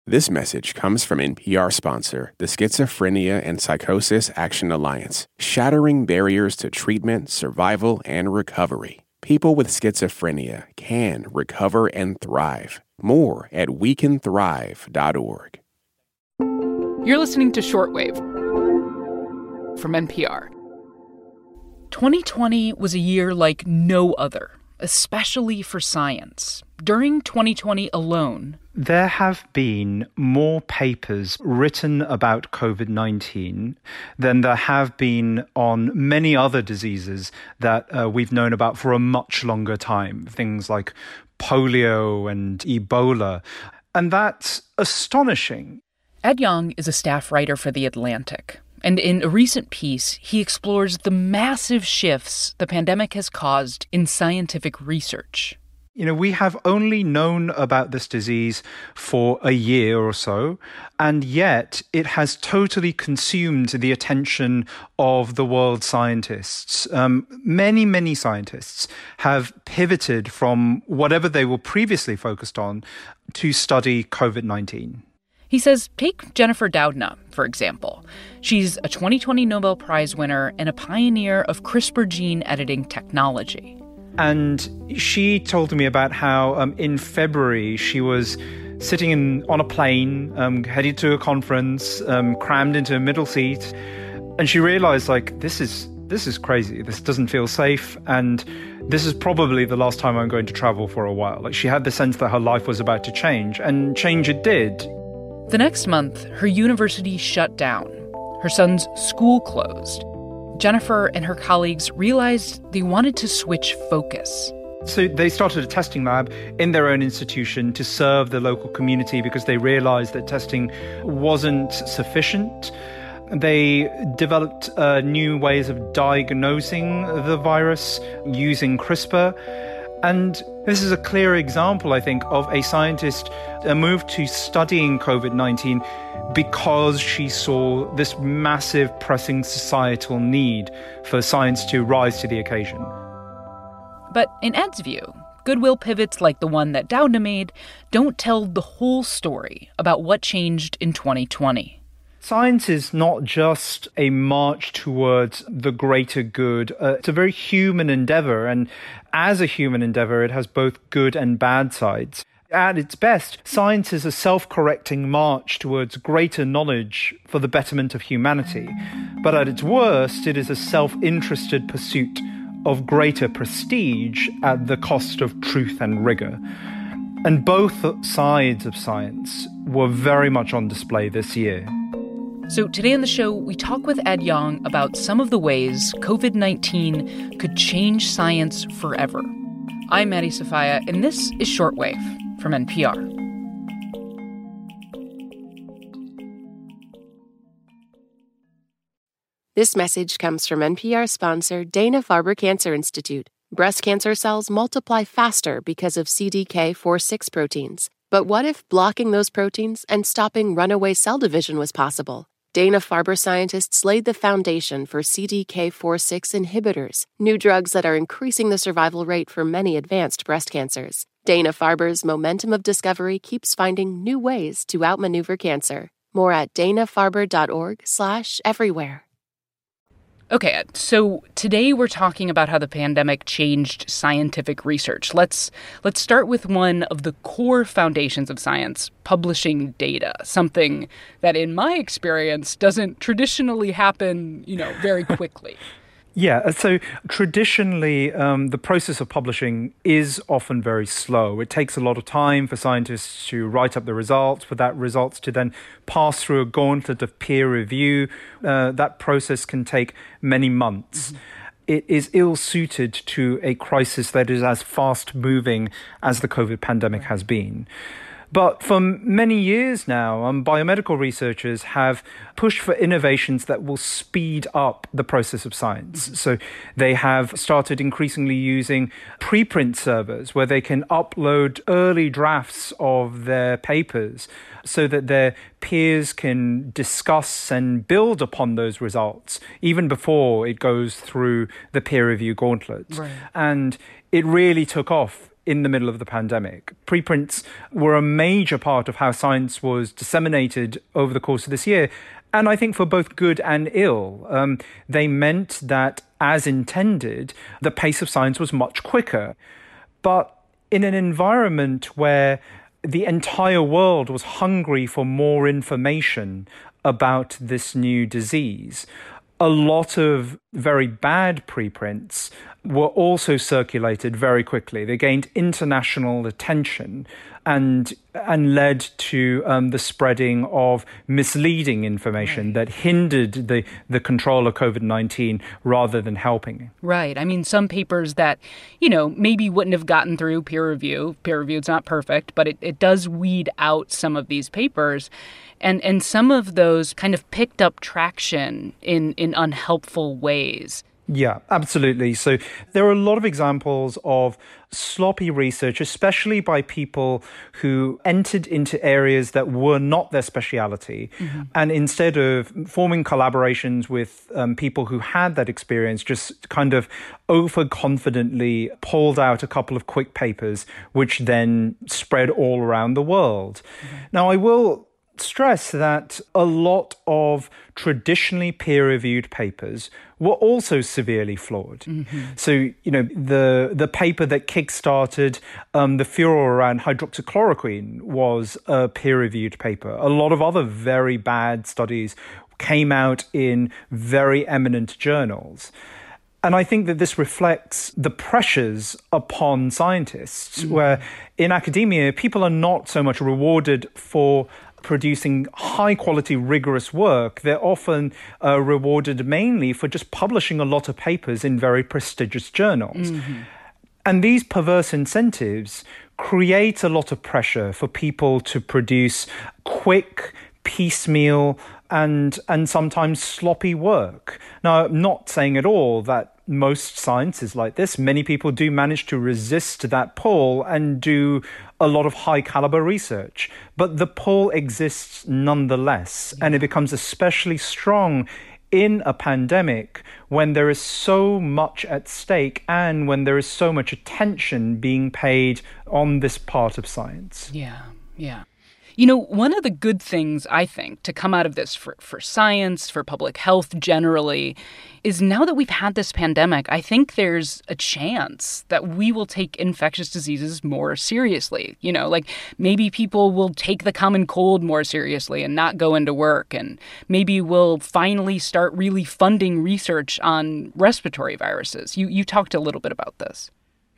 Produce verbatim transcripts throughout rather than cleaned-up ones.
This message comes from N P R sponsor, the Schizophrenia and Psychosis Action Alliance, shattering barriers to treatment, survival, and recovery. People with schizophrenia can recover and thrive. More at we can thrive dot org. You're listening to Shortwave from N P R. twenty twenty was a year like no other, especially for science. During twenty twenty alone, there have been more papers written about covid nineteen than there have been on many other diseases that uh, we've known about for a much longer time. Things like polio and Ebola. And that's astonishing. Ed Yong is a staff writer for The Atlantic. And in a recent piece, he explores the massive shifts the pandemic has caused in scientific research. You know, we have only known about this disease for a year or so, and yet it has totally consumed the attention of the world scientists. Um, many, many scientists have pivoted from whatever they were previously focused on to study covid nineteen. He says, take Jennifer Doudna, for example. She's a twenty twenty Nobel Prize winner and a pioneer of CRISPR gene editing technology. And she told me about how um, in February she was sitting in, on a plane, um, headed to a conference, um, crammed into a middle seat. And she realized, like, this is this is crazy. This doesn't feel safe. And this is probably the last time I'm going to travel for a while. Like, she had the sense that her life was about to change. And change it did. The next month, her university shut down. Her son's school closed. Jennifer and her colleagues realized they wanted to switch focus. So they started a testing lab in their own institution to serve the local community because they realized that testing wasn't sufficient. They developed uh, new ways of diagnosing the virus using CRISPR. And this is a clear example, I think, of a scientist a move to studying covid nineteen because she saw this massive pressing societal need for science to rise to the occasion. But in Ed's view, goodwill pivots like the one that Doudna made don't tell the whole story about what changed in twenty twenty. Science is not just a march towards the greater good. Uh, it's a very human endeavor, and as a human endeavor, it has both good and bad sides. At its best, science is a self-correcting march towards greater knowledge for the betterment of humanity. But at its worst, it is a self-interested pursuit of greater prestige at the cost of truth and rigor. And both sides of science were very much on display this year. So today on the show, we talk with Ed Yong about some of the ways covid nineteen could change science forever. I'm Maddie Sofia, and this is Shortwave from N P R. This message comes from N P R sponsor Dana-Farber Cancer Institute. Breast cancer cells multiply faster because of C D K four six proteins. But what if blocking those proteins and stopping runaway cell division was possible? Dana-Farber scientists laid the foundation for C D K four six inhibitors, new drugs that are increasing the survival rate for many advanced breast cancers. Dana-Farber's momentum of discovery keeps finding new ways to outmaneuver cancer. More at dana-farber.org slash everywhere. Okay, Ed, so today we're talking about how the pandemic changed scientific research. Let's let's start with one of the core foundations of science, publishing data, something that in my experience doesn't traditionally happen, you know, very quickly. Yeah, so traditionally, um, the process of publishing is often very slow. It takes a lot of time for scientists to write up the results, for that results to then pass through a gauntlet of peer review. Uh, that process can take many months. Mm-hmm. It is ill-suited to a crisis that is as fast-moving as the COVID pandemic has been. But for many years now, um, biomedical researchers have pushed for innovations that will speed up the process of science. Mm-hmm. So they have started increasingly using preprint servers where they can upload early drafts of their papers so that their peers can discuss and build upon those results even before it goes through the peer review gauntlet. Right. And it really took off in the middle of the pandemic. Preprints were a major part of how science was disseminated over the course of this year. And I think for both good and ill. Um, they meant that, as intended, the pace of science was much quicker. But in an environment where the entire world was hungry for more information about this new disease, a lot of very bad preprints were also circulated very quickly. They gained international attention and and led to um, the spreading of misleading information right. that hindered the, the control of COVID nineteen rather than helping. Right. I mean, some papers that, you know, maybe wouldn't have gotten through peer review. Peer review is not perfect, but it, it does weed out some of these papers. And and some of those kind of picked up traction in, in unhelpful ways. Yeah, absolutely. So there are a lot of examples of sloppy research, especially by people who entered into areas that were not their speciality. Mm-hmm. And instead of forming collaborations with um, people who had that experience, just kind of overconfidently pulled out a couple of quick papers, which then spread all around the world. Mm-hmm. Now, I will stress that a lot of traditionally peer-reviewed papers were also severely flawed. Mm-hmm. So, you know, the the paper that kickstarted um, the furor around hydroxychloroquine was a peer-reviewed paper. A lot of other very bad studies came out in very eminent journals. And I think that this reflects the pressures upon scientists, mm-hmm. where in academia, people are not so much rewarded for producing high-quality, rigorous work. They're often uh, rewarded mainly for just publishing a lot of papers in very prestigious journals. Mm-hmm. And these perverse incentives create a lot of pressure for people to produce quick, piecemeal, and and sometimes sloppy work. Now, I'm not saying at all that most science is like this. Many people do manage to resist that pull and do a lot of high caliber research. But the pull exists nonetheless, yeah. and it becomes especially strong in a pandemic when there is so much at stake and when there is so much attention being paid on this part of science. Yeah, yeah. You know, one of the good things, I think, to come out of this for, for science, for public health generally, is now that we've had this pandemic, I think there's a chance that we will take infectious diseases more seriously. You know, like maybe people will take the common cold more seriously and not go into work. And maybe we'll finally start really funding research on respiratory viruses. You, you talked a little bit about this.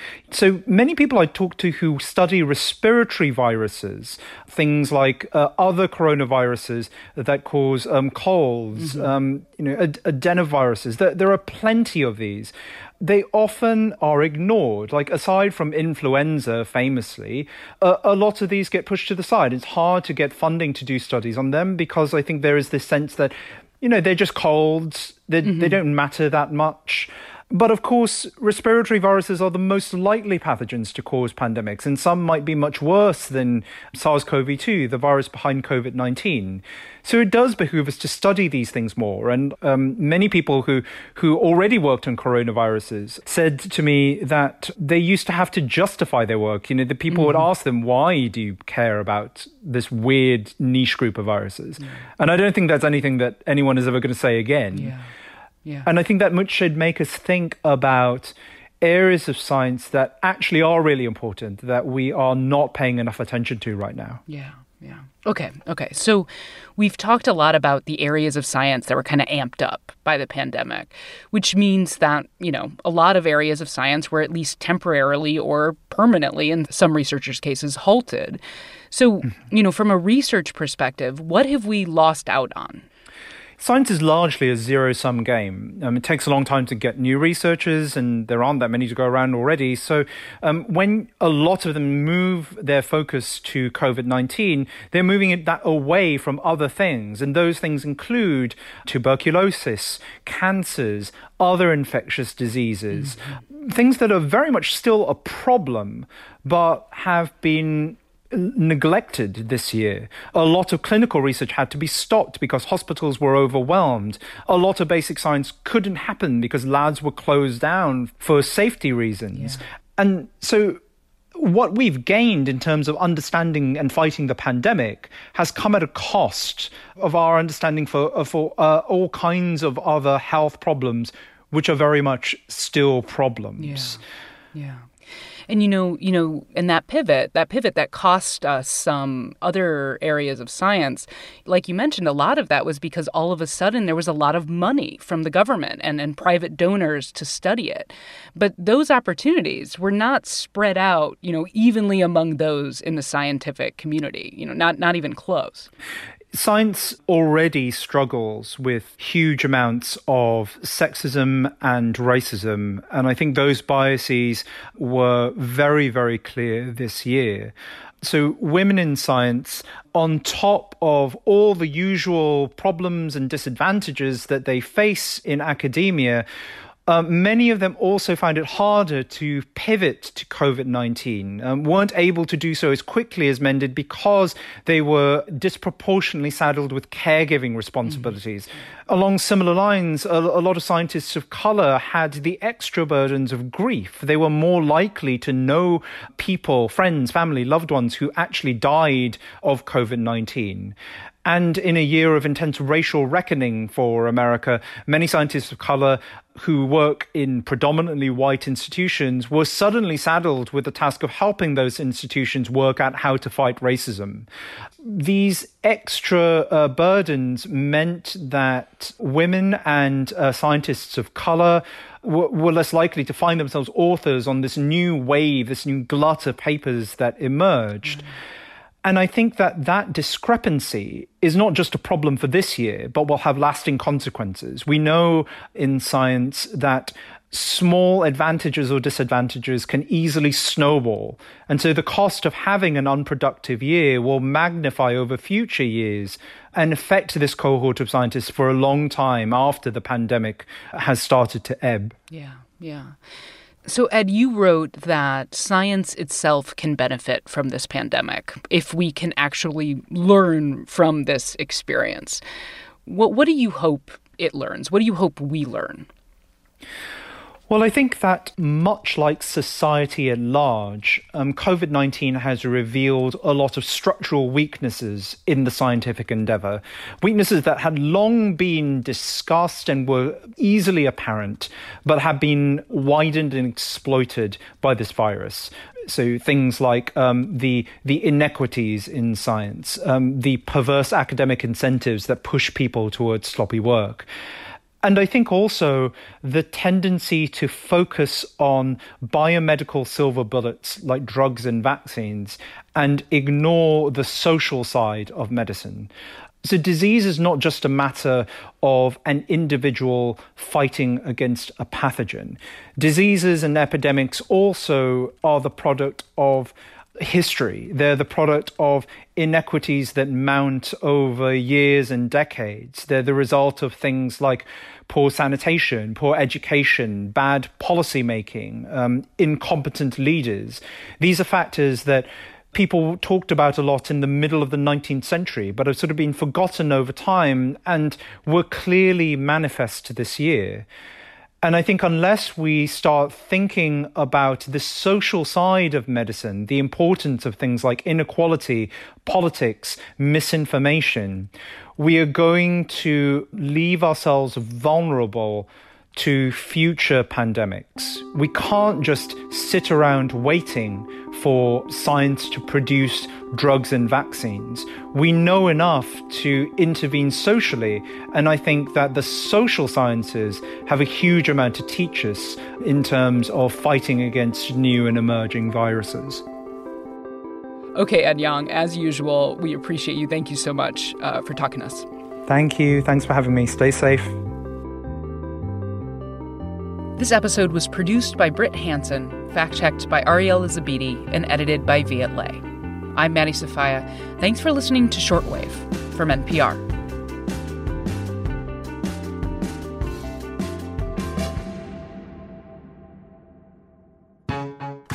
So many people I talk to who study respiratory viruses, things like uh, other coronaviruses that cause um, colds, mm-hmm. um, you know, ad- adenoviruses, there, there are plenty of these. They often are ignored. Like, aside from influenza, famously, uh, a lot of these get pushed to the side. It's hard to get funding to do studies on them because I think there is this sense that, you know, they're just colds, they, mm-hmm. they don't matter that much. But of course, respiratory viruses are the most likely pathogens to cause pandemics, and some might be much worse than SARS-C o V two, the virus behind COVID nineteen. So it does behoove us to study these things more. And um, many people who, who already worked on coronaviruses said to me that they used to have to justify their work. You know, the people mm-hmm. would ask them, why do you care about this weird niche group of viruses? Yeah. And I don't think that's anything that anyone is ever going to say again. Yeah. Yeah. And I think that much should make us think about areas of science that actually are really important, that we are not paying enough attention to right now. Yeah, yeah. Okay, okay. So we've talked a lot about the areas of science that were kind of amped up by the pandemic, which means that, you know, a lot of areas of science were at least temporarily or permanently, in some researchers' cases, halted. So, you know, from a research perspective, what have we lost out on? Science is largely a zero-sum game. Um, it takes a long time to get new researchers, and there aren't that many to go around already. So um, when a lot of them move their focus to COVID nineteen, they're moving it that away from other things. And those things include tuberculosis, cancers, other infectious diseases, mm-hmm. things that are very much still a problem, but have been neglected this year. A lot of clinical research had to be stopped because hospitals were overwhelmed. A lot of basic science couldn't happen because labs were closed down for safety reasons. Yeah. And so what we've gained in terms of understanding and fighting the pandemic has come at a cost of our understanding for, for uh, all kinds of other health problems, which are very much still problems. Yeah, yeah. And, you know, you know, and that pivot, that pivot that cost us some other areas of science, like you mentioned, a lot of that was because all of a sudden there was a lot of money from the government and, and private donors to study it. But those opportunities were not spread out, you know, evenly among those in the scientific community, you know, not, not even close. Science already struggles with huge amounts of sexism and racism, and I think those biases were very, very clear this year. So women in science, on top of all the usual problems and disadvantages that they face in academia, Uh, many of them also found it harder to pivot to COVID nineteen, um, weren't able to do so as quickly as men did because they were disproportionately saddled with caregiving responsibilities. Mm-hmm. Along similar lines, a, a lot of scientists of color had the extra burdens of grief. They were more likely to know people, friends, family, loved ones who actually died of COVID nineteen. And in a year of intense racial reckoning for America, many scientists of color who work in predominantly white institutions were suddenly saddled with the task of helping those institutions work out how to fight racism. These extra uh, burdens meant that women and uh, scientists of color w- were less likely to find themselves authors on this new wave, this new glut of papers that emerged. Mm. And I think that that discrepancy is not just a problem for this year, but will have lasting consequences. We know in science that small advantages or disadvantages can easily snowball. And so the cost of having an unproductive year will magnify over future years and affect this cohort of scientists for a long time after the pandemic has started to ebb. Yeah, yeah. So, Ed, you wrote that science itself can benefit from this pandemic if we can actually learn from this experience. What, what do you hope it learns? What do you hope we learn? Well, I think that much like society at large, um, COVID nineteen has revealed a lot of structural weaknesses in the scientific endeavor, weaknesses that had long been discussed and were easily apparent, but have been widened and exploited by this virus. So things like um, the the inequities in science, um, the perverse academic incentives that push people towards sloppy work. And I think also the tendency to focus on biomedical silver bullets like drugs and vaccines and ignore the social side of medicine. So disease is not just a matter of an individual fighting against a pathogen. Diseases and epidemics also are the product of history. They're the product of inequities that mount over years and decades. They're the result of things like poor sanitation, poor education, bad policy making, um, incompetent leaders. These are factors that people talked about a lot in the middle of the nineteenth century, but have sort of been forgotten over time and were clearly manifest this year. And I think unless we start thinking about the social side of medicine, the importance of things like inequality, politics, misinformation, we are going to leave ourselves vulnerable to future pandemics. We can't just sit around waiting for science to produce drugs and vaccines. We know enough to intervene socially, and I think that the social sciences have a huge amount to teach us in terms of fighting against new and emerging viruses. Okay, Ed Yong, as usual, we appreciate you. Thank you so much uh, for talking to us. Thank you. Thanks for having me. Stay safe. This episode was produced by Britt Hansen, fact-checked by Ariella Zabidi, and edited by Viet Le. I'm Maddie Sofia. Thanks for listening to Shortwave from N P R.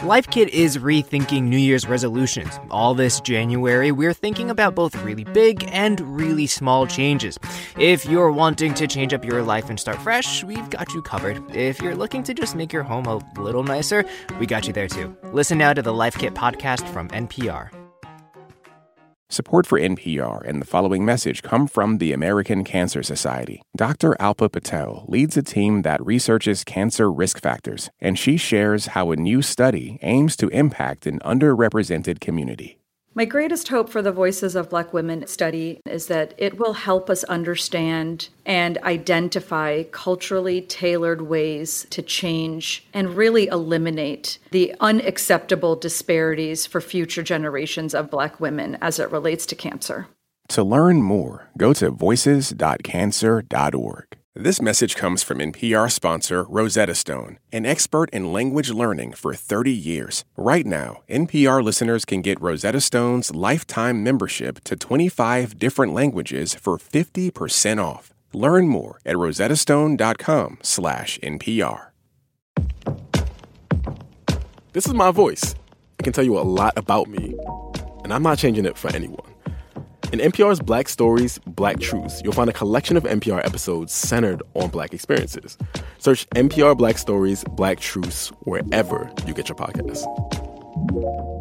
Life Kit is rethinking New Year's resolutions. All this January, we're thinking about both really big and really small changes. If you're wanting to change up your life and start fresh, we've got you covered. If you're looking to just make your home a little nicer, we got you there too. Listen now to the Life Kit podcast from N P R. Support for N P R and the following message come from the American Cancer Society. Doctor Alpa Patel leads a team that researches cancer risk factors, and she shares how a new study aims to impact an underrepresented community. My greatest hope for the Voices of Black Women study is that it will help us understand and identify culturally tailored ways to change and really eliminate the unacceptable disparities for future generations of Black women as it relates to cancer. To learn more, go to voices dot cancer dot org. This message comes from N P R sponsor Rosetta Stone, an expert in language learning for thirty years. Right now, N P R listeners can get Rosetta Stone's lifetime membership to twenty-five different languages for fifty percent off. Learn more at rosettastone.com slash NPR. This is my voice. I can tell you a lot about me, and I'm not changing it for anyone. In N P R's Black Stories, Black Truths, you'll find a collection of N P R episodes centered on Black experiences. Search N P R Black Stories, Black Truths wherever you get your podcasts.